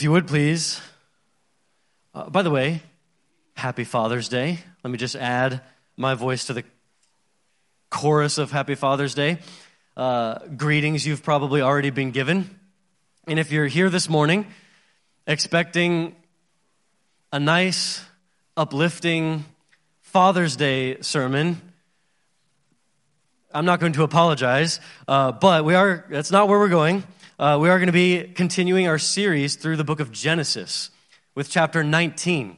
If you would please, by the way, happy Father's Day. Let me just add my voice to the chorus of Happy Father's Day. Greetings you've probably already been given. And if you're here this morning expecting a nice, uplifting Father's Day sermon, I'm not going to apologize, but that's not where we're going. We are going to be continuing our series through the book of Genesis with chapter 19.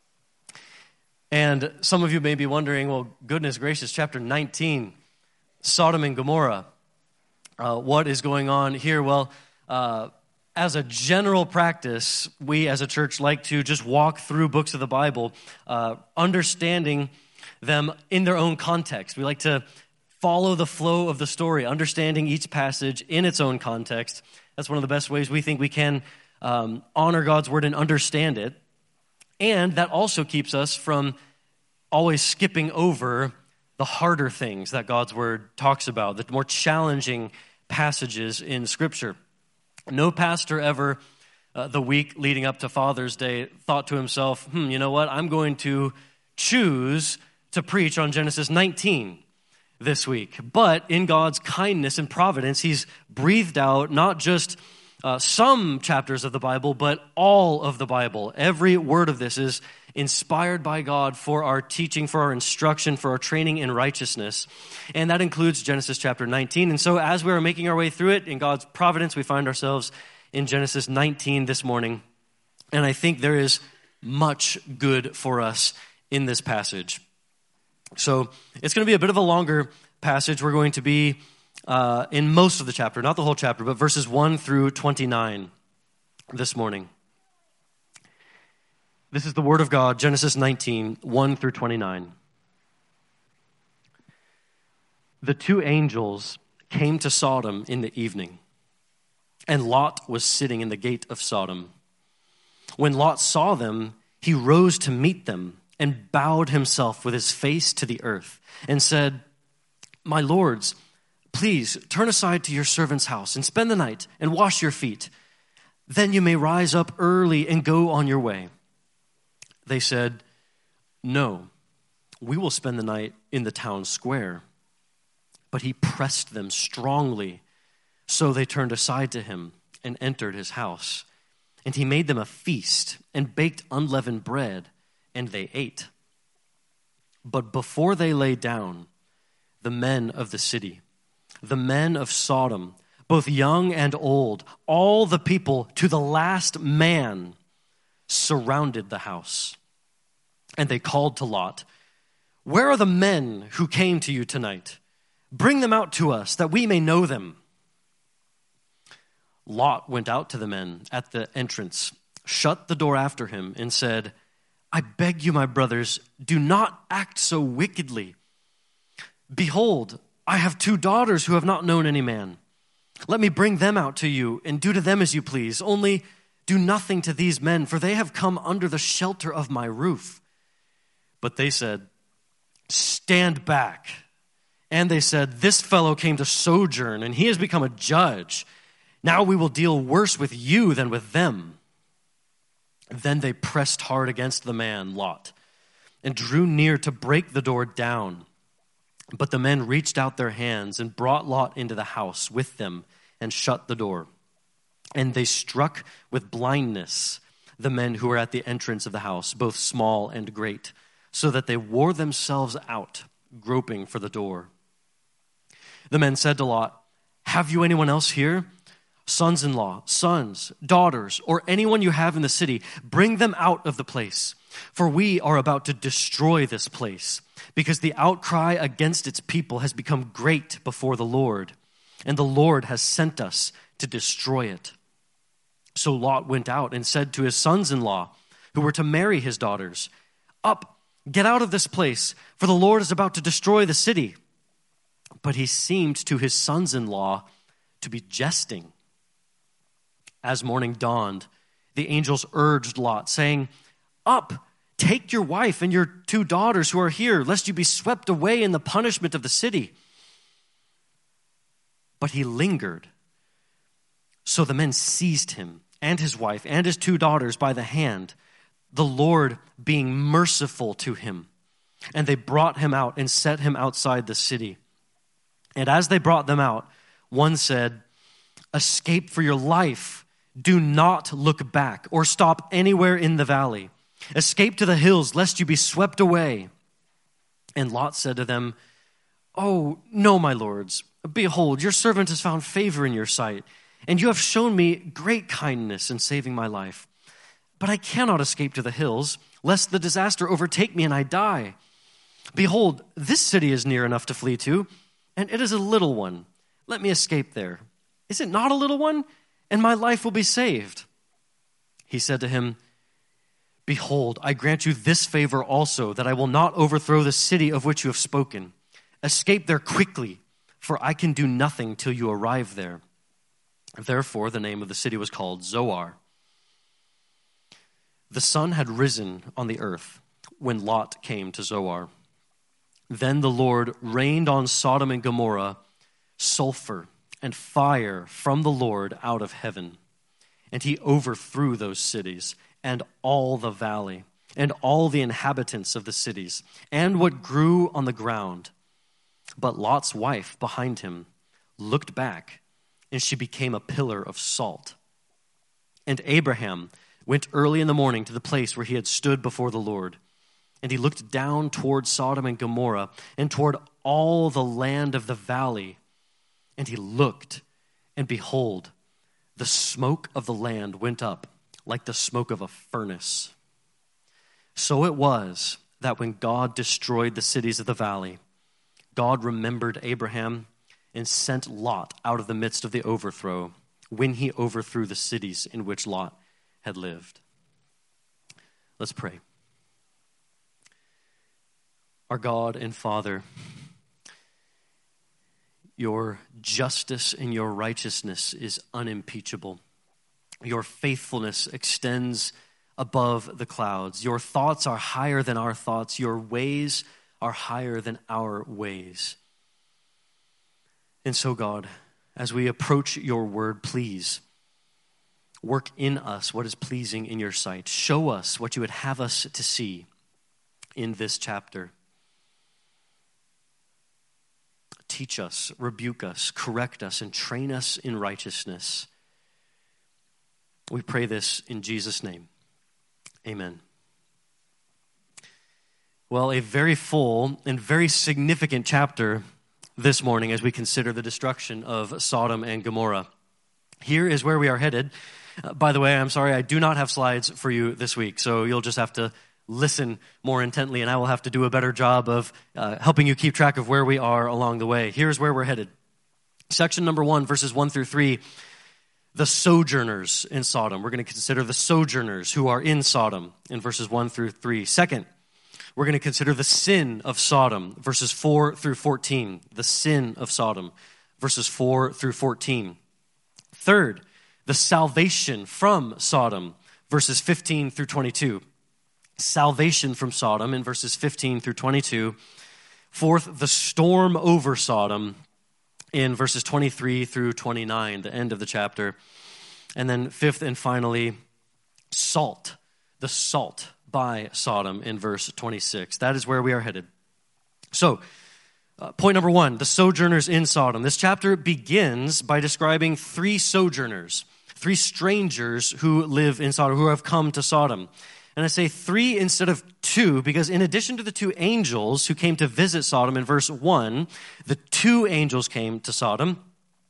And some of you may be wondering, well, goodness gracious, chapter 19, Sodom and Gomorrah. What is going on here? Well, as a general practice, we as a church like to just walk through books of the Bible, understanding them in their own context. We like to follow the flow of the story, understanding each passage in its own context. That's one of the best ways we think we can honor God's word and understand it. And that also keeps us from always skipping over the harder things that God's word talks about, the more challenging passages in Scripture. No pastor ever, the week leading up to Father's Day, thought to himself, you know what, I'm going to choose to preach on Genesis 19 this week. But in God's kindness and providence, he's breathed out not just some chapters of the Bible, but all of the Bible. Every word of this is inspired by God for our teaching, for our instruction, for our training in righteousness. And that includes Genesis chapter 19. And so as we are making our way through it, in God's providence, we find ourselves in Genesis 19 this morning. And I think there is much good for us in this passage. So it's going to be a bit of a longer passage. We're going to be in most of the chapter, not the whole chapter, but verses 1 through 29 this morning. This is the word of God, Genesis 19, 1 through 29. The two angels came to Sodom in the evening, and Lot was sitting in the gate of Sodom. When Lot saw them, he rose to meet them and bowed himself with his face to the earth and said, "My lords, please turn aside to your servant's house and spend the night and wash your feet. Then you may rise up early and go on your way." They said, "No, we will spend the night in the town square." But he pressed them strongly, so they turned aside to him and entered his house. And he made them a feast and baked unleavened bread, and they ate. But before they lay down, the men of the city, the men of Sodom, both young and old, all the people to the last man, surrounded the house. And they called to Lot, "Where are the men who came to you tonight? Bring them out to us, that we may know them." Lot went out to the men at the entrance, shut the door after him, and said, "I beg you, my brothers, do not act so wickedly. Behold, I have 2 daughters who have not known any man. Let me bring them out to you and do to them as you please. Only do nothing to these men, for they have come under the shelter of my roof." But they said, "Stand back." And they said, "This fellow came to sojourn, and he has become a judge. Now we will deal worse with you than with them." Then they pressed hard against the man, Lot, and drew near to break the door down. But the men reached out their hands and brought Lot into the house with them and shut the door. And they struck with blindness the men who were at the entrance of the house, both small and great, so that they wore themselves out, groping for the door. The men said to Lot, "Have you anyone else here? Sons-in-law, sons, daughters, or anyone you have in the city, bring them out of the place. For we are about to destroy this place, because the outcry against its people has become great before the Lord, and the Lord has sent us to destroy it." So Lot went out and said to his sons-in-law, who were to marry his daughters, "Up, get out of this place, for the Lord is about to destroy the city." But he seemed to his sons-in-law to be jesting. As morning dawned, the angels urged Lot, saying, "Up, take your wife and your 2 daughters who are here, lest you be swept away in the punishment of the city." But he lingered. So the men seized him and his wife and his 2 daughters by the hand, the Lord being merciful to him. And they brought him out and set him outside the city. And as they brought them out, one said, "Escape for your life. Do not look back or stop anywhere in the valley. Escape to the hills, lest you be swept away." And Lot said to them, "Oh, no, my lords. Behold, your servant has found favor in your sight, and you have shown me great kindness in saving my life. But I cannot escape to the hills, lest the disaster overtake me and I die. Behold, this city is near enough to flee to, and it is a little one. Let me escape there. Is it not a little one? And my life will be saved." He said to him, "Behold, I grant you this favor also, that I will not overthrow the city of which you have spoken. Escape there quickly, for I can do nothing till you arrive there." Therefore, the name of the city was called Zoar. The sun had risen on the earth when Lot came to Zoar. Then the Lord rained on Sodom and Gomorrah sulfur and fire from the Lord out of heaven. And he overthrew those cities and all the valley and all the inhabitants of the cities and what grew on the ground. But Lot's wife behind him looked back, and she became a pillar of salt. And Abraham went early in the morning to the place where he had stood before the Lord. And he looked down toward Sodom and Gomorrah and toward all the land of the valley. And he looked, and behold, the smoke of the land went up like the smoke of a furnace. So it was that when God destroyed the cities of the valley, God remembered Abraham and sent Lot out of the midst of the overthrow when he overthrew the cities in which Lot had lived. Let's pray. Our God and Father, your justice and your righteousness is unimpeachable. Your faithfulness extends above the clouds. Your thoughts are higher than our thoughts. Your ways are higher than our ways. And so, God, as we approach your word, please work in us what is pleasing in your sight. Show us what you would have us to see in this chapter. Teach us, rebuke us, correct us, and train us in righteousness. We pray this in Jesus' name. Amen. Well, a very full and very significant chapter this morning as we consider the destruction of Sodom and Gomorrah. Here is where we are headed. By the way, I'm sorry, I do not have slides for you this week, so you'll just have to listen more intently, and I will have to do a better job of helping you keep track of where we are along the way. Here's where we're headed. Section number 1, verses 1 through 3, the sojourners in Sodom. We're going to consider the sojourners who are in Sodom in verses 1 through 3. Second, we're going to consider the sin of Sodom, verses 4 through 14. The sin of Sodom, verses 4 through 14. Third, the salvation from Sodom, verses 15 through 22. Salvation from Sodom in verses 15 through 22. Fourth, the storm over Sodom in verses 23 through 29, the end of the chapter. And then fifth and finally, salt, the salt by Sodom in verse 26. That is where we are headed. So, point number 1, the sojourners in Sodom. This chapter begins by describing 3 sojourners, 3 strangers who live in Sodom, who have come to Sodom. And I say 3 instead of 2 because in addition to the 2 angels who came to visit Sodom in verse 1, the 2 angels came to Sodom.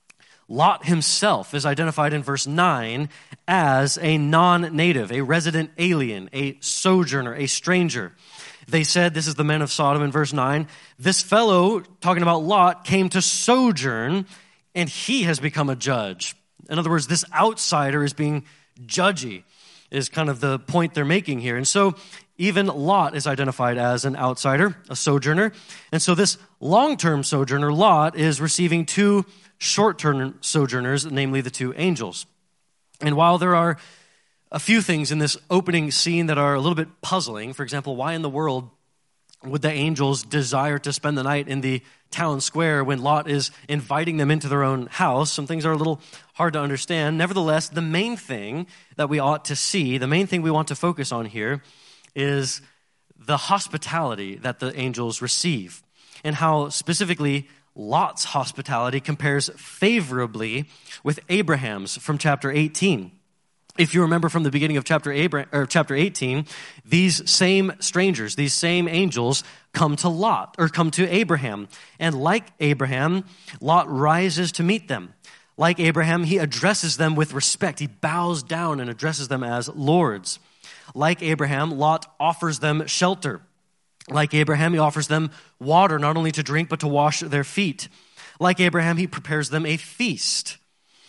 Lot himself is identified in verse 9 as a non-native, a resident alien, a sojourner, a stranger. They said, this is the men of Sodom in verse 9, this fellow, talking about Lot, came to sojourn, and he has become a judge. In other words, this outsider is being judgy, is kind of the point they're making here. And so even Lot is identified as an outsider, a sojourner. And so this long-term sojourner, Lot, is receiving 2 short-term sojourners, namely the 2 angels. And while there are a few things in this opening scene that are a little bit puzzling, for example, why in the world would the angels desire to spend the night in the town square when Lot is inviting them into their own house? Some things are a little hard to understand. Nevertheless, the main thing that we ought to see, the main thing we want to focus on here is the hospitality that the angels receive and how specifically Lot's hospitality compares favorably with Abraham's from chapter 18. If you remember from the beginning of chapter 18, these same strangers, these same angels come to Abraham. And like Abraham, Lot rises to meet them. Like Abraham, he addresses them with respect. He bows down and addresses them as lords. Like Abraham, Lot offers them shelter. Like Abraham, he offers them water, not only to drink, but to wash their feet. Like Abraham, he prepares them a feast.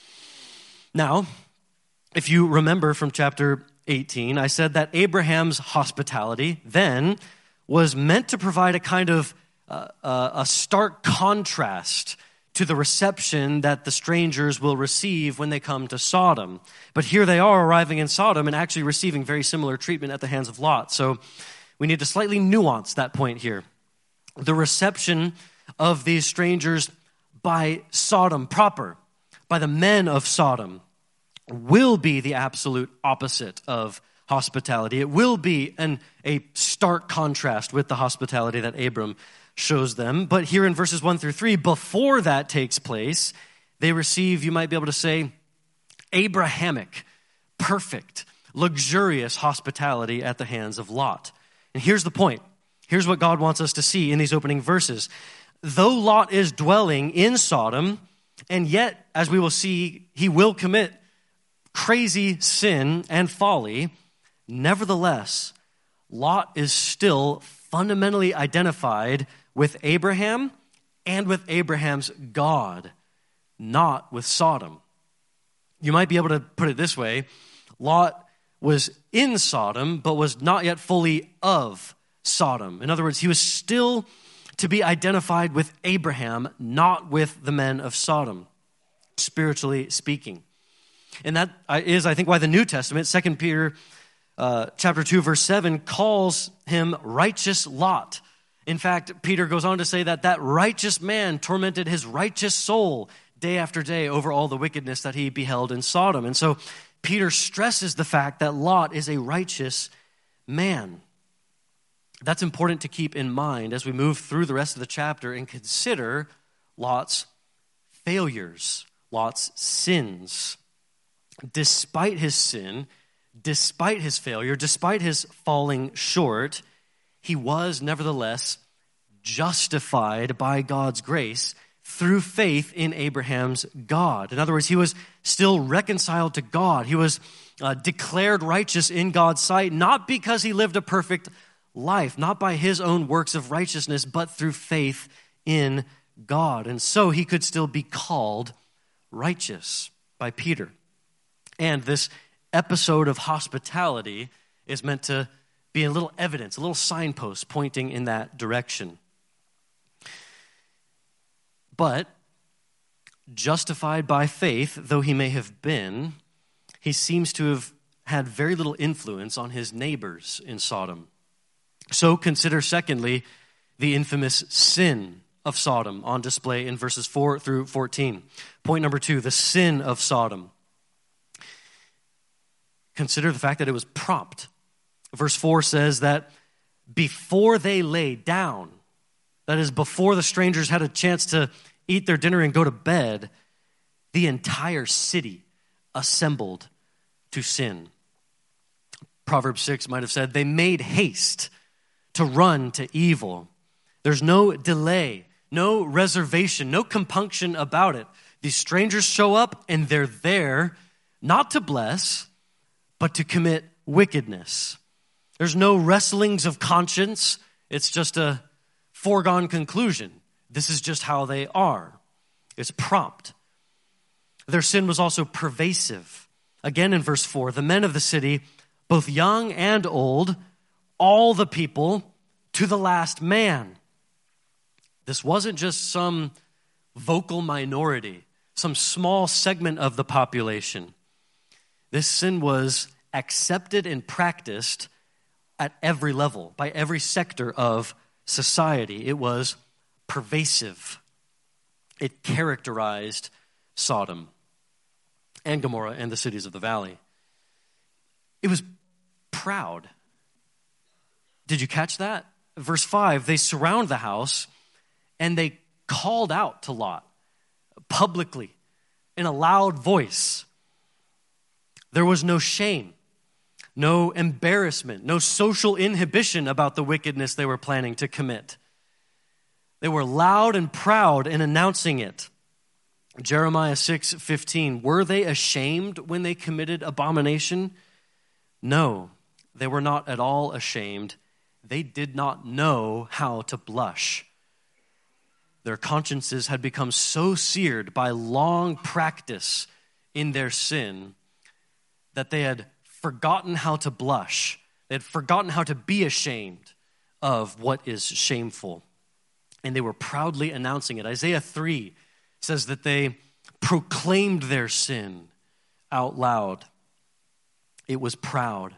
Now, if you remember from chapter 18, I said that Abraham's hospitality then was meant to provide a kind of a stark contrast to the reception that the strangers will receive when they come to Sodom. But here they are arriving in Sodom and actually receiving very similar treatment at the hands of Lot. So we need to slightly nuance that point here. The reception of these strangers by Sodom proper, by the men of Sodom, will be the absolute opposite of hospitality. It will be a stark contrast with the hospitality that Abram shows them. But here in verses 1 through 3, before that takes place, they receive, you might be able to say, Abrahamic, perfect, luxurious hospitality at the hands of Lot. And here's the point. Here's what God wants us to see in these opening verses. Though Lot is dwelling in Sodom, and yet, as we will see, he will commit crazy sin and folly, nevertheless, Lot is still fundamentally identified with Abraham and with Abraham's God, not with Sodom. You might be able to put it this way. Lot was in Sodom, but was not yet fully of Sodom. In other words, he was still to be identified with Abraham, not with the men of Sodom, spiritually speaking. And that is, I think, why the New Testament, 2 Peter chapter 2, verse 7, calls him righteous Lot. In fact, Peter goes on to say that righteous man tormented his righteous soul day after day over all the wickedness that he beheld in Sodom. And so Peter stresses the fact that Lot is a righteous man. That's important to keep in mind as we move through the rest of the chapter and consider Lot's failures, Lot's sins. Despite his sin, despite his failure, despite his falling short, he was nevertheless justified by God's grace through faith in Abraham's God. In other words, he was still reconciled to God. He was declared righteous in God's sight, not because he lived a perfect life, not by his own works of righteousness, but through faith in God. And so he could still be called righteous by Peter. And this episode of hospitality is meant to be a little evidence, a little signpost pointing in that direction. But justified by faith, though he may have been, he seems to have had very little influence on his neighbors in Sodom. So consider, secondly, the infamous sin of Sodom on display in verses 4 through 14. Point number 2, the sin of Sodom. Consider the fact that it was prompt. Verse 4 says that before they lay down, that is, before the strangers had a chance to eat their dinner and go to bed, the entire city assembled to sin. Proverbs 6 might have said, they made haste to run to evil. There's no delay, no reservation, no compunction about it. These strangers show up and they're there not to bless, but to commit wickedness. There's no wrestlings of conscience. It's just a foregone conclusion. This is just how they are. It's prompt. Their sin was also pervasive. Again in verse 4, the men of the city, both young and old, all the people to the last man. This wasn't just some vocal minority, some small segment of the population. This sin was accepted and practiced at every level, by every sector of society. It was pervasive. It characterized Sodom and Gomorrah and the cities of the valley. It was proud. Did you catch that? Verse 5, they surround the house and they called out to Lot publicly in a loud voice. There was no shame, no embarrassment, no social inhibition about the wickedness they were planning to commit. They were loud and proud in announcing it. Jeremiah 6:15, were they ashamed when they committed abomination? No, they were not at all ashamed. They did not know how to blush. Their consciences had become so seared by long practice in their sin that they had forgotten how to blush. They had forgotten how to be ashamed of what is shameful. And they were proudly announcing it. Isaiah 3 says that they proclaimed their sin out loud. It was proud.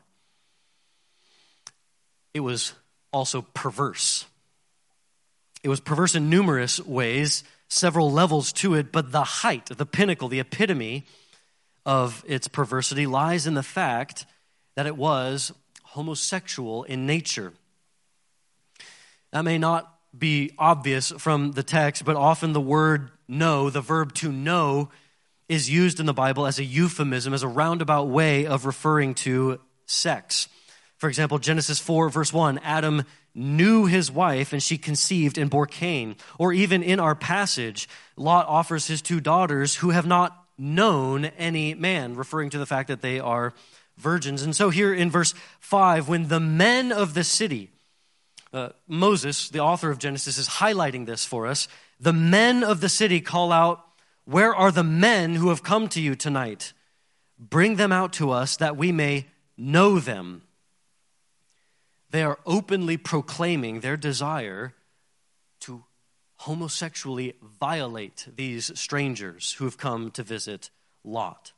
It was also perverse. It was perverse in numerous ways, several levels to it, but the height, the pinnacle, the epitome of its perversity lies in the fact that it was homosexual in nature. That may not be obvious from the text, but often the word know, the verb to know, is used in the Bible as a euphemism, as a roundabout way of referring to sex. For example, Genesis 4, verse 1, Adam knew his wife and she conceived and bore Cain. Or even in our passage, Lot offers his two daughters who have not known any man, referring to the fact that they are virgins. And so here in verse 5, when the men of the city, Moses, the author of Genesis, is highlighting this for us. The men of the city call out, where are the men who have come to you tonight? Bring them out to us that we may know them. They are openly proclaiming their desire to homosexually violate these strangers who have come to visit Lot.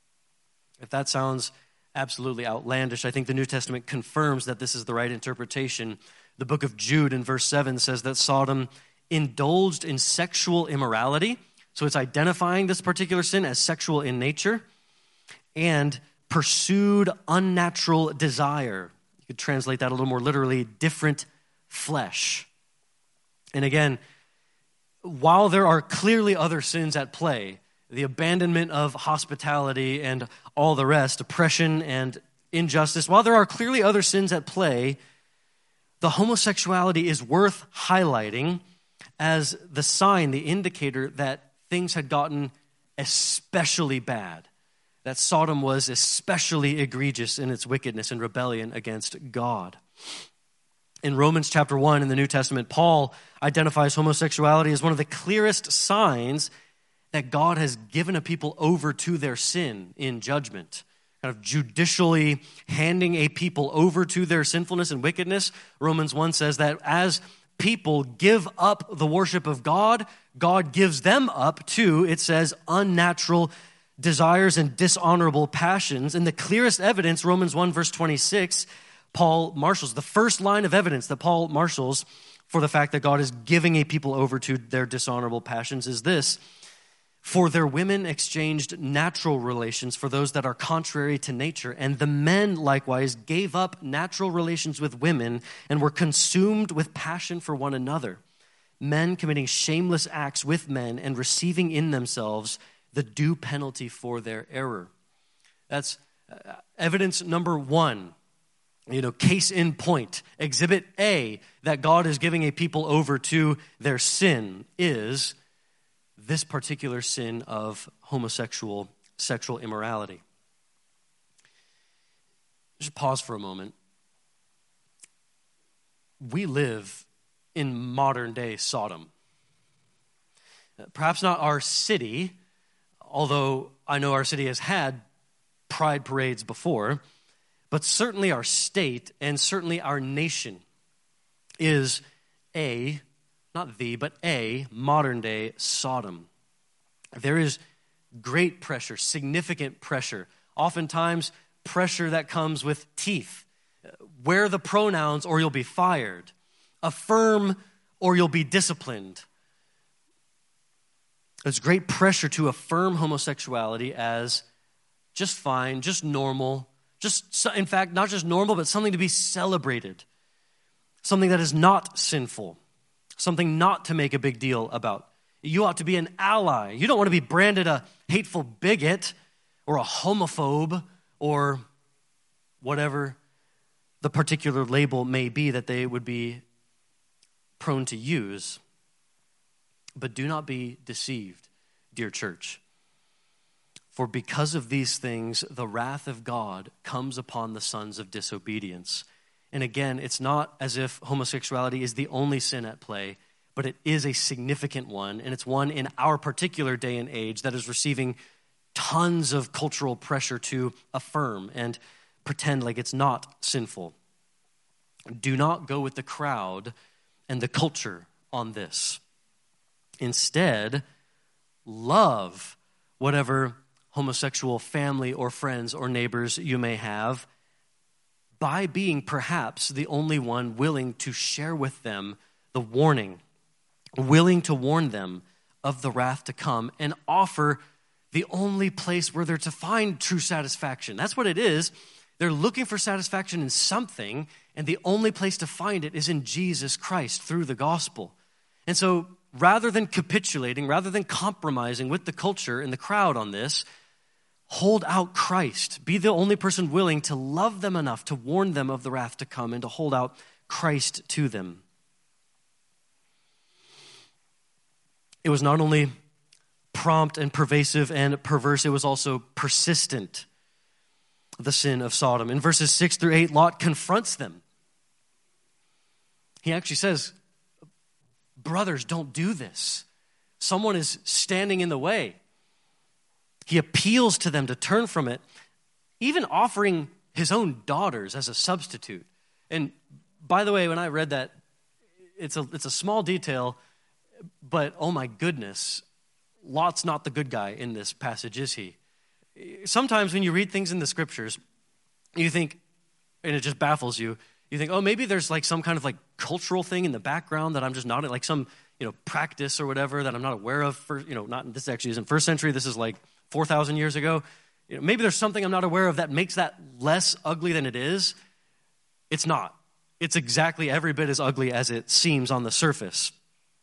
If that sounds absolutely outlandish, I think the New Testament confirms that this is the right interpretation. The book of Jude in verse 7 says that Sodom indulged in sexual immorality, so it's identifying this particular sin as sexual in nature, and pursued unnatural desire. You could translate that a little more literally, different flesh. And again, while there are clearly other sins at play, the abandonment of hospitality and all the rest, oppression and injustice, while there are clearly other sins at play, the homosexuality is worth highlighting as the sign, the indicator that things had gotten especially bad, that Sodom was especially egregious in its wickedness and rebellion against God. In Romans chapter 1 in the New Testament, Paul identifies homosexuality as one of the clearest signs that God has given a people over to their sin in judgment, kind of judicially handing a people over to their sinfulness and wickedness. Romans 1 says that as people give up the worship of God, God gives them up to, it says, unnatural desires and dishonorable passions. And the clearest evidence, Romans 1 verse 26, Paul marshals, the first line of evidence that Paul marshals for the fact that God is giving a people over to their dishonorable passions is this: for their women exchanged natural relations for those that are contrary to nature, and the men likewise gave up natural relations with women and were consumed with passion for one another, men committing shameless acts with men and receiving in themselves the due penalty for their error. That's evidence number one. Case in point, exhibit A, that God is giving a people over to their sin is this particular sin of homosexual sexual immorality. Just pause for a moment. We live in modern day Sodom. Perhaps not our city, although I know our city has had pride parades before, but certainly our state and certainly our nation is not the, but a modern-day Sodom. There is great pressure, significant pressure, oftentimes pressure that comes with teeth. Wear the pronouns or you'll be fired. Affirm or you'll be disciplined. There's great pressure to affirm homosexuality as just fine, just normal, in fact, not just normal, but something to be celebrated, something that is not sinful, something not to make a big deal about. You ought to be an ally. You don't want to be branded a hateful bigot or a homophobe or whatever the particular label may be that they would be prone to use. But do not be deceived, dear church. For because of these things, the wrath of God comes upon the sons of disobedience. And again, it's not as if homosexuality is the only sin at play, but it is a significant one, and it's one in our particular day and age that is receiving tons of cultural pressure to affirm and pretend like it's not sinful. Do not go with the crowd and the culture on this. Instead, love whatever homosexual family or friends or neighbors you may have by being perhaps the only one willing to share with them the warning, willing to warn them of the wrath to come and offer the only place where they're to find true satisfaction. That's what it is. They're looking for satisfaction in something, and the only place to find it is in Jesus Christ through the gospel. And so rather than capitulating, rather than compromising with the culture and the crowd on this, hold out Christ. Be the only person willing to love them enough to warn them of the wrath to come and to hold out Christ to them. It was not only prompt and pervasive and perverse, it was also persistent, the sin of Sodom. In verses 6 through 8, Lot confronts them. He actually says, brothers, don't do this. Someone is standing in the way. He appeals to them to turn from it, even offering his own daughters as a substitute. And by the way, when I read that, it's a small detail, but oh my goodness, Lot's not the good guy in this passage, is he? Sometimes when you read things in the scriptures, you think, and it just baffles you, you think, oh, maybe there's like some kind of like cultural thing in the background that I'm just not, like some, practice or whatever that I'm not aware of. This actually isn't first century, this is like 4,000 years ago. Maybe there's something I'm not aware of that makes that less ugly than it is. It's not. It's exactly every bit as ugly as it seems on the surface.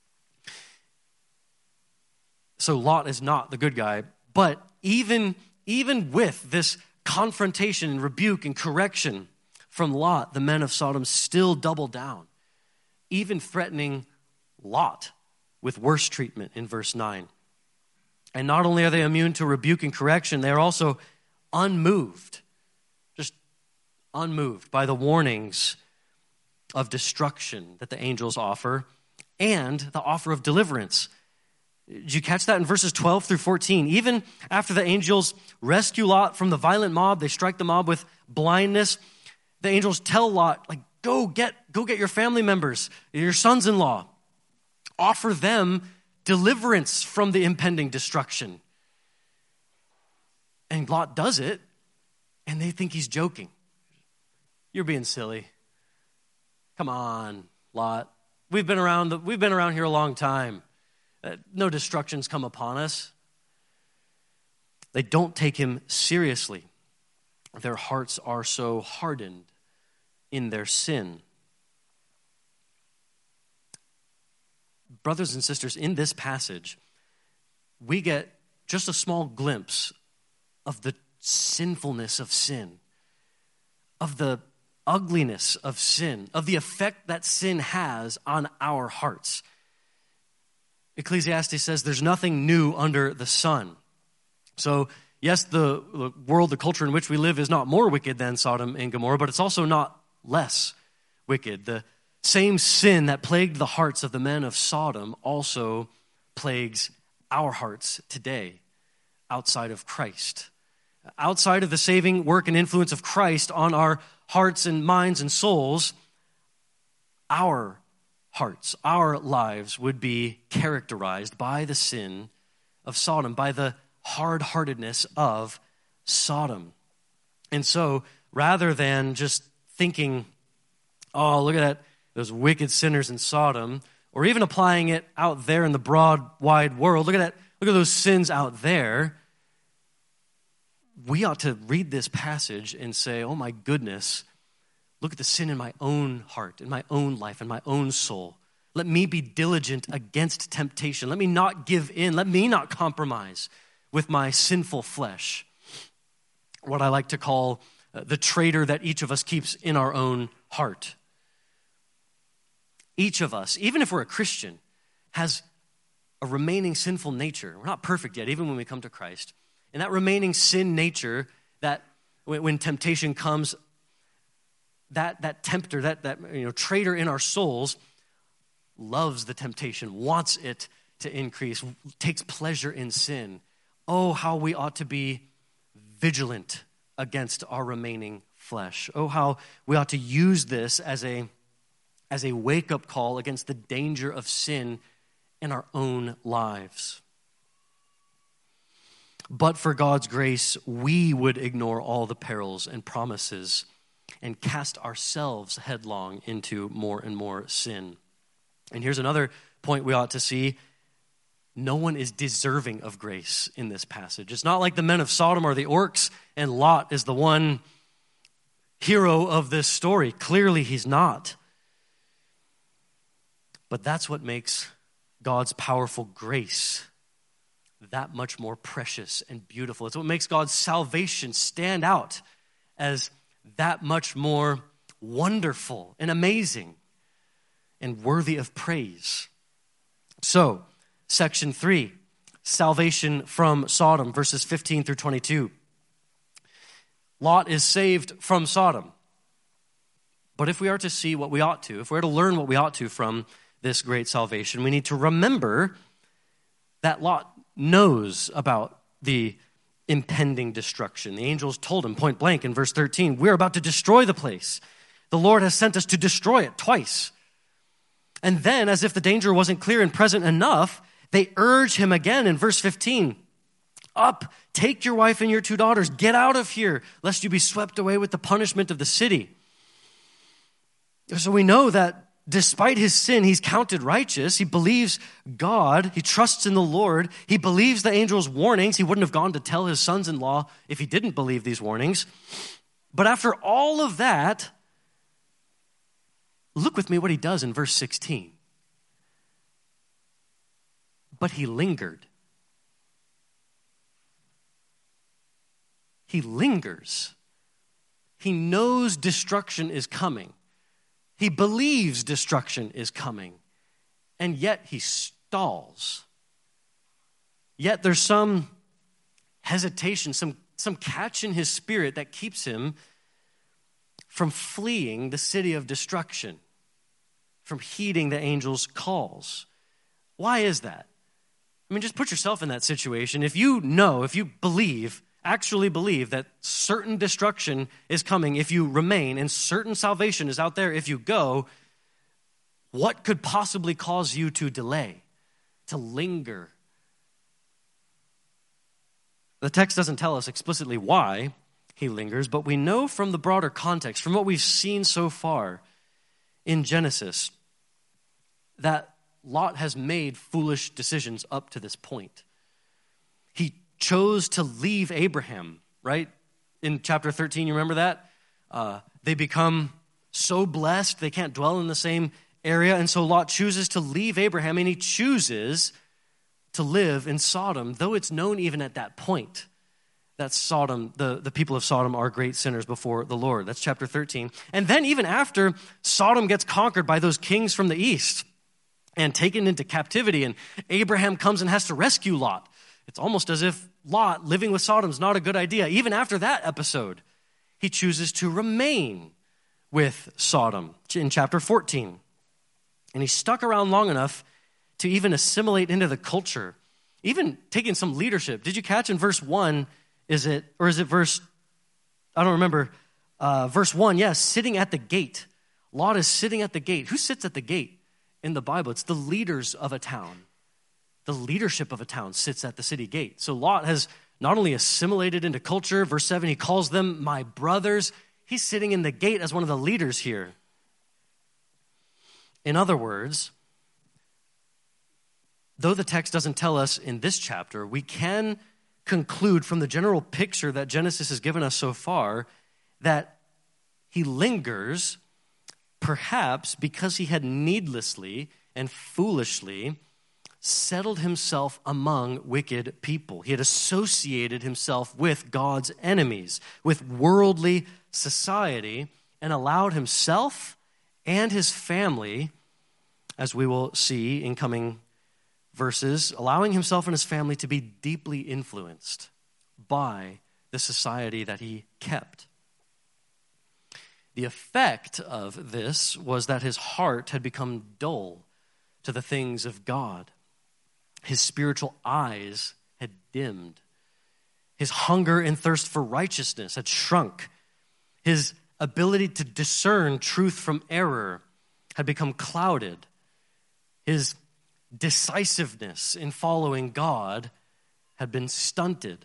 So Lot is not the good guy, but even with this confrontation and rebuke and correction from Lot, the men of Sodom still double down, even threatening Lot with worse treatment in verse 9. And not only are they immune to rebuke and correction, they are also unmoved, just unmoved by the warnings of destruction that the angels offer and the offer of deliverance. Did you catch that in verses 12 through 14? Even after the angels rescue Lot from the violent mob, they strike the mob with blindness. The angels tell Lot, like, go get your family members, your sons-in-law. Offer them deliverance from the impending destruction. And Lot does it, and they think he's joking. You're being silly. Come on, Lot. We've been around here a long time. No destructions come upon us. They don't take him seriously. Their hearts are so hardened in their sin. Brothers and sisters, in this passage, we get just a small glimpse of the sinfulness of sin, of the ugliness of sin, of the effect that sin has on our hearts. Ecclesiastes says there's nothing new under the sun. So, yes, the world, the culture in which we live is not more wicked than Sodom and Gomorrah, but it's also not less wicked. The same sin that plagued the hearts of the men of Sodom also plagues our hearts today outside of Christ. Outside of the saving work and influence of Christ on our hearts and minds and souls, our hearts, our lives would be characterized by the sin of Sodom, by the hard-heartedness of Sodom. And so, rather than just thinking, oh, look at that, those wicked sinners in Sodom, or even applying it out there in the broad, wide world. Look at those sins out there. We ought to read this passage and say, oh my goodness, look at the sin in my own heart, in my own life, in my own soul. Let me be diligent against temptation. Let me not give in. Let me not compromise with my sinful flesh. What I like to call the traitor that each of us keeps in our own heart. Each of us, even if we're a Christian, has a remaining sinful nature. We're not perfect yet, even when we come to Christ. And that remaining sin nature, that when temptation comes, that tempter, that traitor in our souls, loves the temptation, wants it to increase, takes pleasure in sin. Oh, how we ought to be vigilant against our remaining flesh. Oh, how we ought to use this as a wake-up call against the danger of sin in our own lives. But for God's grace, we would ignore all the perils and promises and cast ourselves headlong into more and more sin. And here's another point we ought to see. No one is deserving of grace in this passage. It's not like the men of Sodom or the orcs, and Lot is the one hero of this story. Clearly, he's not. But that's what makes God's powerful grace that much more precious and beautiful. It's what makes God's salvation stand out as that much more wonderful and amazing and worthy of praise. So, section 3, salvation from Sodom, verses 15 through 22. Lot is saved from Sodom. But if we are to see what we ought to, if we're to learn what we ought to from this great salvation, we need to remember that Lot knows about the impending destruction. The angels told him point blank in verse 13, we're about to destroy the place. The Lord has sent us to destroy it twice. And then, as if the danger wasn't clear and present enough, they urge him again in verse 15, up, take your wife and your 2 daughters, get out of here, lest you be swept away with the punishment of the city. So we know that despite his sin, he's counted righteous. He believes God. He trusts in the Lord. He believes the angel's warnings. He wouldn't have gone to tell his sons-in-law if he didn't believe these warnings. But after all of that, look with me what he does in verse 16. But he lingered. He lingers. He knows destruction is coming. He believes destruction is coming, and yet he stalls. Yet there's some hesitation, some catch in his spirit that keeps him from fleeing the city of destruction, from heeding the angel's calls. Why is that? I mean, just put yourself in that situation. If you actually believe that certain destruction is coming if you remain, and certain salvation is out there if you go, what could possibly cause you to delay, to linger? The text doesn't tell us explicitly why he lingers, but we know from the broader context, from what we've seen so far in Genesis, that Lot has made foolish decisions up to this point. He chose to leave Abraham, right? In chapter 13, you remember that? They become so blessed, they can't dwell in the same area, and so Lot chooses to leave Abraham, and he chooses to live in Sodom, though it's known even at that point that Sodom, the people of Sodom are great sinners before the Lord. That's chapter 13. And then even after Sodom gets conquered by those kings from the east and taken into captivity, and Abraham comes and has to rescue Lot, it's almost as if Lot living with Sodom is not a good idea. Even after that episode, he chooses to remain with Sodom in chapter 14. And he stuck around long enough to even assimilate into the culture, even taking some leadership. Did you catch in verse 1, is it verse, I don't remember, verse 1, yes, sitting at the gate. Lot is sitting at the gate. Who sits at the gate in the Bible? It's the leaders of a town. The leadership of a town sits at the city gate. So Lot has not only assimilated into culture, verse 7, he calls them my brothers. He's sitting in the gate as one of the leaders here. In other words, though the text doesn't tell us in this chapter, we can conclude from the general picture that Genesis has given us so far that he lingers perhaps because he had needlessly and foolishly settled himself among wicked people. He had associated himself with God's enemies, with worldly society, and allowed himself and his family, as we will see in coming verses, allowing himself and his family to be deeply influenced by the society that he kept. The effect of this was that his heart had become dull to the things of God. His spiritual eyes had dimmed. His hunger and thirst for righteousness had shrunk. His ability to discern truth from error had become clouded. His decisiveness in following God had been stunted.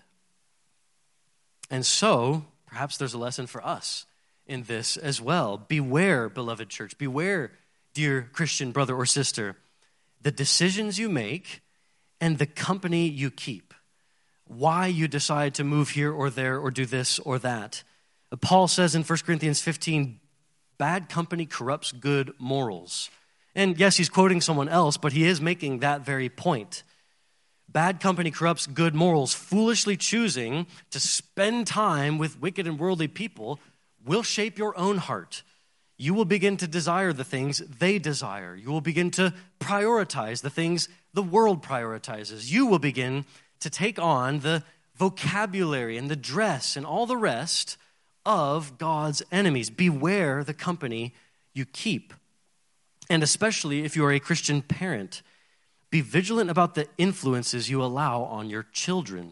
And so, perhaps there's a lesson for us in this as well. Beware, beloved church. Beware, dear Christian brother or sister. The decisions you make and the company you keep. Why you decide to move here or there or do this or that. Paul says in 1 Corinthians 15, bad company corrupts good morals. And yes, he's quoting someone else, but he is making that very point. Bad company corrupts good morals. Foolishly choosing to spend time with wicked and worldly people will shape your own heart. You will begin to desire the things they desire. You will begin to prioritize the things the world prioritizes. You will begin to take on the vocabulary and the dress and all the rest of God's enemies. Beware the company you keep. And especially if you are a Christian parent, be vigilant about the influences you allow on your children.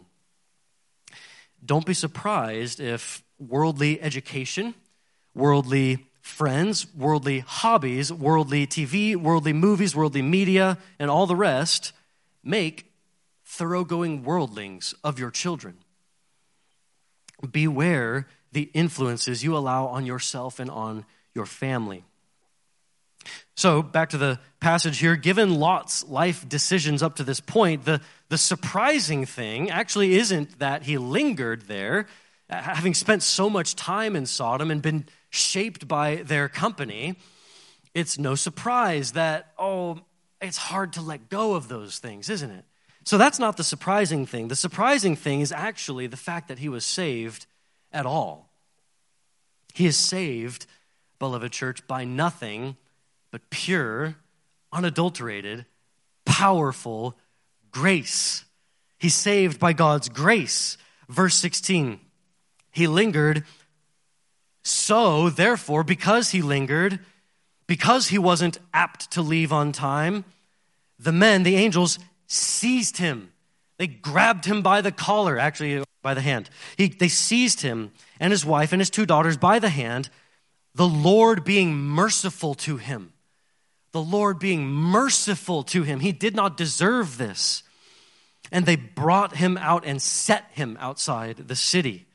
Don't be surprised if worldly education, worldly friends, worldly hobbies, worldly TV, worldly movies, worldly media, and all the rest make thoroughgoing worldlings of your children. Beware the influences you allow on yourself and on your family. So, back to the passage here. Given Lot's life decisions up to this point, the surprising thing actually isn't that he lingered there, having spent so much time in Sodom and been shaped by their company. It's no surprise that, it's hard to let go of those things, isn't it? So that's not the surprising thing. The surprising thing is actually the fact that he was saved at all. He is saved, beloved church, by nothing but pure, unadulterated, powerful grace. He's saved by God's grace. Verse 16, he lingered. So, therefore, because he lingered, because he wasn't apt to leave on time, the angels, seized him. They grabbed him by the collar, actually by the hand. They seized him and his wife and his 2 daughters by the hand, the Lord being merciful to him. The Lord being merciful to him. He did not deserve this. And they brought him out and set him outside the city.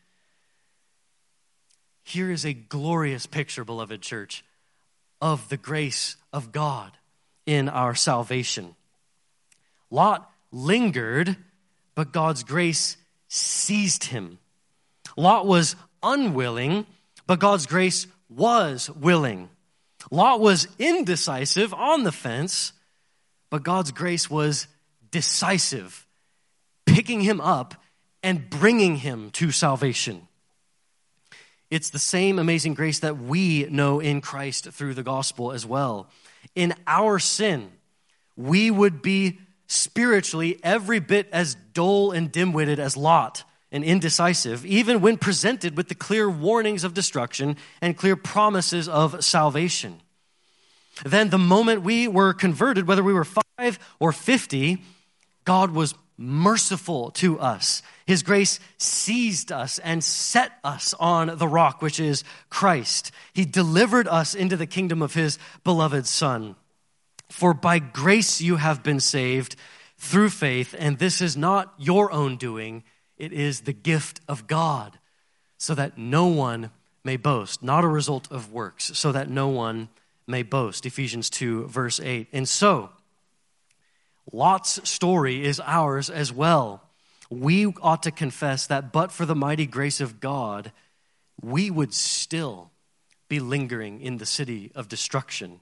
Here is a glorious picture, beloved church, of the grace of God in our salvation. Lot lingered, but God's grace seized him. Lot was unwilling, but God's grace was willing. Lot was indecisive, on the fence, but God's grace was decisive, picking him up and bringing him to salvation. It's the same amazing grace that we know in Christ through the gospel as well. In our sin, we would be spiritually every bit as dull and dim-witted as Lot and indecisive, even when presented with the clear warnings of destruction and clear promises of salvation. Then the moment we were converted, whether we were 5 or 50, God was merciful to us. His grace seized us and set us on the rock, which is Christ. He delivered us into the kingdom of his beloved Son. For by grace you have been saved through faith, and this is not your own doing, it is the gift of God, so that no one may boast, not a result of works, so that no one may boast, Ephesians 2, verse 8. And so, Lot's story is ours as well. We ought to confess that but for the mighty grace of God, we would still be lingering in the city of destruction.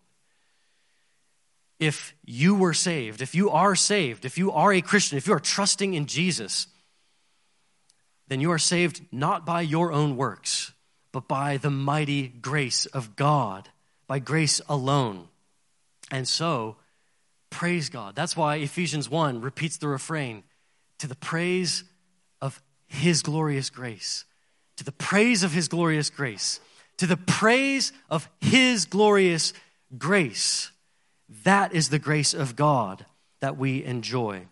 If you were saved, if you are saved, if you are a Christian, if you are trusting in Jesus, then you are saved not by your own works, but by the mighty grace of God, by grace alone. And so, praise God. That's why Ephesians 1 repeats the refrain, to the praise of his glorious grace, to the praise of his glorious grace, to the praise of his glorious grace. That is the grace of God that we enjoy.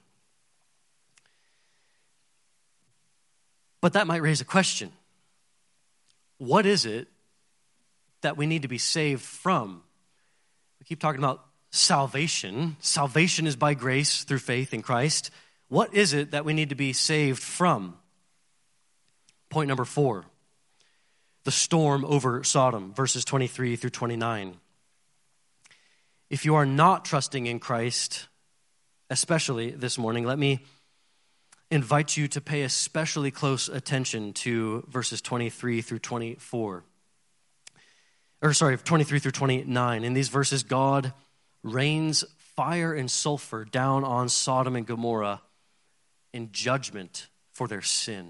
But that might raise a question. What is it that we need to be saved from? We keep talking about salvation. Salvation is by grace through faith in Christ. What is it that we need to be saved from? Point number 4, the storm over Sodom, verses 23 through 29. If you are not trusting in Christ, especially this morning, let me invite you to pay especially close attention to verses 23 through 24. 23 through 29. In these verses, God rains fire and sulfur down on Sodom and Gomorrah in judgment for their sin.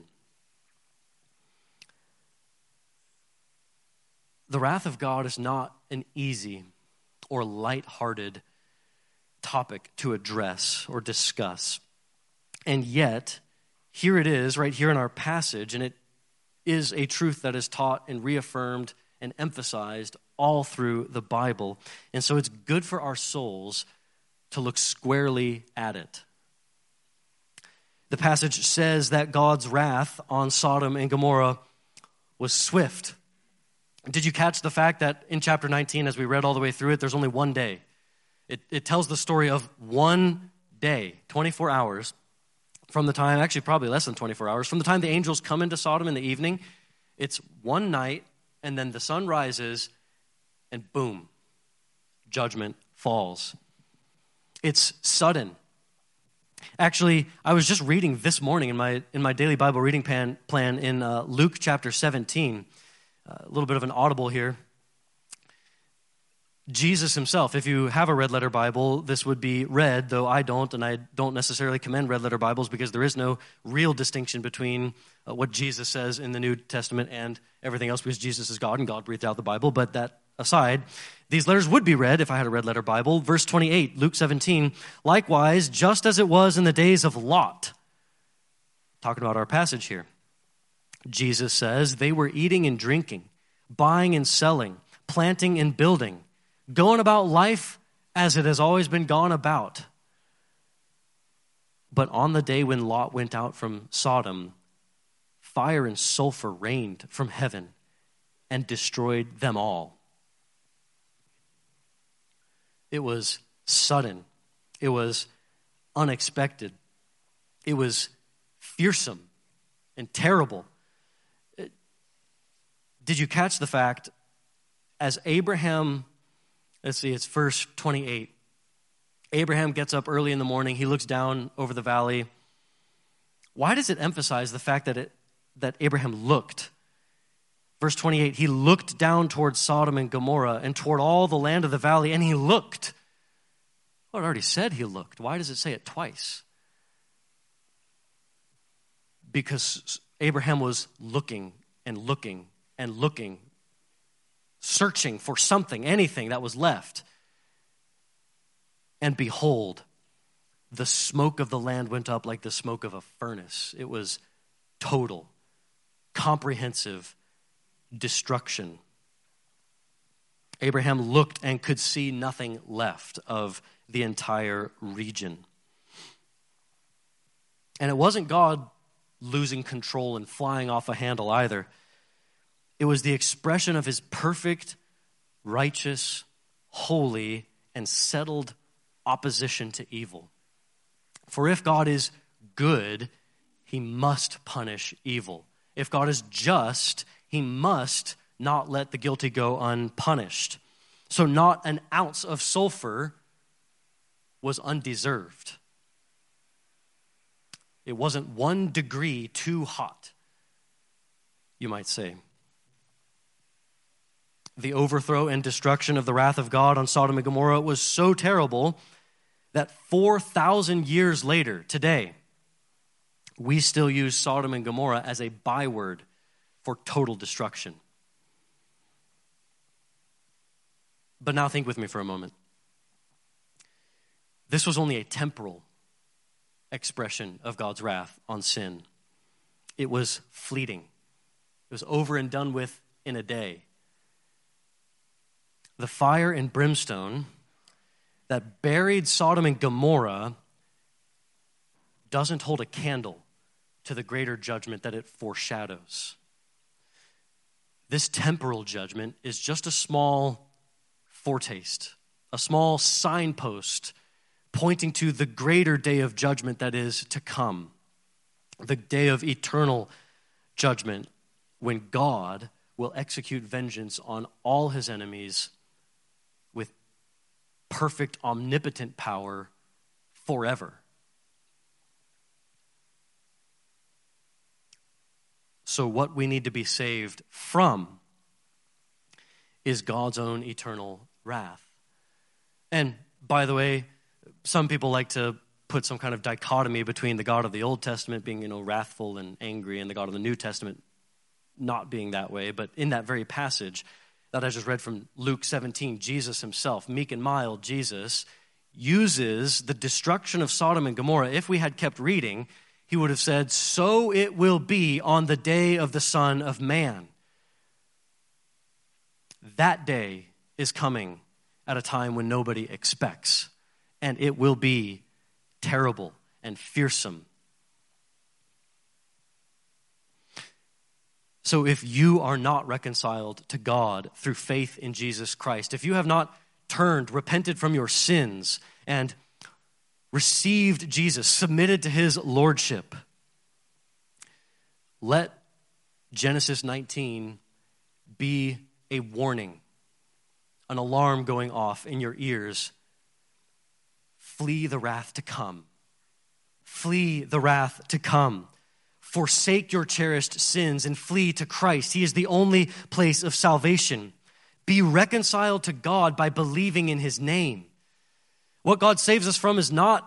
The wrath of God is not an easy or lighthearted topic to address or discuss. And yet, here it is, right here in our passage, and it is a truth that is taught and reaffirmed and emphasized all through the Bible. And so it's good for our souls to look squarely at it. The passage says that God's wrath on Sodom and Gomorrah was swift. Did you catch the fact that in chapter 19, as we read all the way through it, there's only one day? It tells the story of one day, 24 hours, from the time, actually probably less than 24 hours, from the time the angels come into Sodom in the evening. It's one night, and then the sun rises, and boom, judgment falls. It's sudden. Actually, I was just reading this morning in my daily Bible reading plan in Luke chapter 17. A little bit of an audible here. Jesus himself, if you have a red letter Bible, this would be read, though I don't, and I don't necessarily commend red letter Bibles because there is no real distinction between what Jesus says in the New Testament and everything else, because Jesus is God and God breathed out the Bible. But that aside, these letters would be read if I had a red letter Bible. Verse 28, Luke 17, likewise, just as it was in the days of Lot, talking about our passage here, Jesus says, they were eating and drinking, buying and selling, planting and building, going about life as it has always been gone about. But on the day when Lot went out from Sodom, fire and sulfur rained from heaven and destroyed them all. It was sudden. It was unexpected. It was fearsome and terrible. Did you catch the fact, as Abraham, let's see, it's verse 28. Abraham gets up early in the morning. He looks down over the valley. Why does it emphasize the fact that Abraham looked? Verse 28, he looked down toward Sodom and Gomorrah and toward all the land of the valley, and he looked. Well, it already said he looked. Why does it say it twice? Because Abraham was looking and looking and looking, searching for something, anything that was left. And behold, the smoke of the land went up like the smoke of a furnace. It was total, comprehensive destruction. Abraham looked and could see nothing left of the entire region. And it wasn't God losing control and flying off a handle either. It was the expression of his perfect, righteous, holy, and settled opposition to evil. For if God is good, he must punish evil. If God is just, he must not let the guilty go unpunished. So not an ounce of sulfur was undeserved. It wasn't 1 degree too hot, you might say. The overthrow and destruction of the wrath of God on Sodom and Gomorrah was so terrible that 4,000 years later, today, we still use Sodom and Gomorrah as a byword for total destruction. But now think with me for a moment. This was only a temporal expression of God's wrath on sin. It was fleeting. It was over and done with in a day. The fire and brimstone that buried Sodom and Gomorrah doesn't hold a candle to the greater judgment that it foreshadows. This temporal judgment is just a small foretaste, a small signpost pointing to the greater day of judgment that is to come, the day of eternal judgment when God will execute vengeance on all his enemies with perfect, omnipotent power forever. So what we need to be saved from is God's own eternal wrath. And by the way, some people like to put some kind of dichotomy between the God of the Old Testament being, wrathful and angry, and the God of the New Testament not being that way. But in that very passage that I just read from Luke 17, Jesus himself, meek and mild Jesus, uses the destruction of Sodom and Gomorrah. If we had kept reading, he would have said, "So it will be on the day of the Son of Man." That day is coming at a time when nobody expects, and it will be terrible and fearsome. So if you are not reconciled to God through faith in Jesus Christ, if you have not turned, repented from your sins, and received Jesus, submitted to his lordship, let Genesis 19 be a warning, an alarm going off in your ears. Flee the wrath to come. Flee the wrath to come. Forsake your cherished sins and flee to Christ. He is the only place of salvation. Be reconciled to God by believing in his name. What God saves us from is not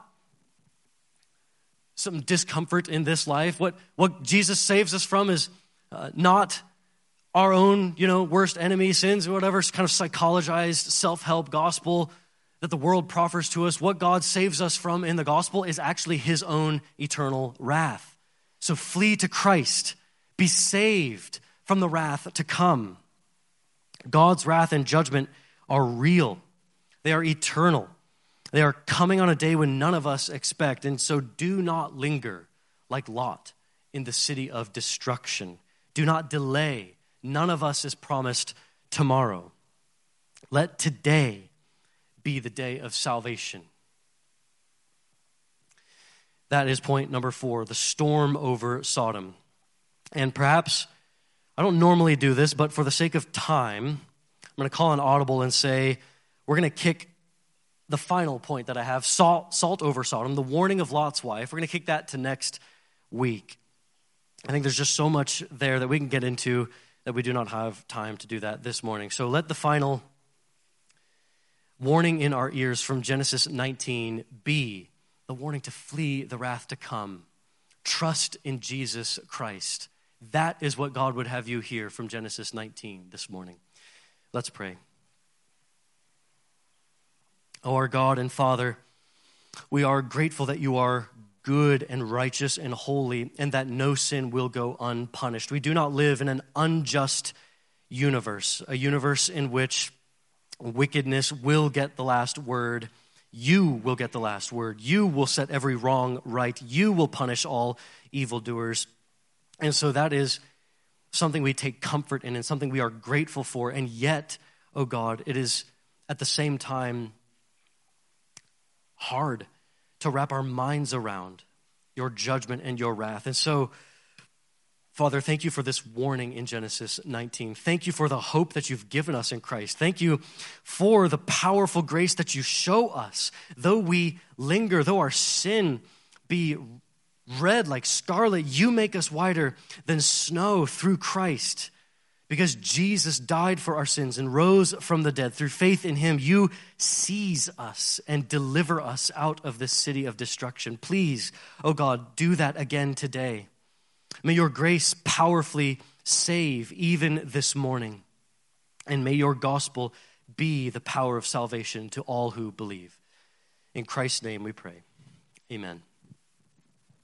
some discomfort in this life. What Jesus saves us from is not our own, worst enemy sins or whatever kind of psychologized self-help gospel that the world proffers to us. What God saves us from in the gospel is actually his own eternal wrath. So flee to Christ. Be saved from the wrath to come. God's wrath and judgment are real. They are eternal. They are coming on a day when none of us expect. And so do not linger like Lot in the city of destruction. Do not delay. None of us is promised tomorrow. Let today be the day of salvation. That is point number 4, the storm over Sodom. And perhaps, I don't normally do this, but for the sake of time, I'm going to call an audible and say, we're going to kick the final point that I have, salt over Sodom, the warning of Lot's wife. We're going to kick that to next week. I think there's just so much there that we can get into that we do not have time to do that this morning. So let the final warning in our ears from Genesis 19 be the warning to flee the wrath to come. Trust in Jesus Christ. That is what God would have you hear from Genesis 19 this morning. Let's pray. Oh, our God and Father, we are grateful that you are good and righteous and holy, and that no sin will go unpunished. We do not live in an unjust universe, a universe in which wickedness will get the last word. You will get the last word. You will set every wrong right. You will punish all evildoers. And so that is something we take comfort in and something we are grateful for. And yet, oh God, it is at the same time hard to wrap our minds around your judgment and your wrath. And so, Father, thank you for this warning in Genesis 19. Thank you for the hope that you've given us in Christ. Thank you for the powerful grace that you show us. Though we linger, though our sin be red like scarlet, you make us whiter than snow through Christ. Because Jesus died for our sins and rose from the dead. Through faith in him, you seize us and deliver us out of this city of destruction. Please, oh God, do that again today. May your grace powerfully save even this morning. And may your gospel be the power of salvation to all who believe. In Christ's name we pray. Amen.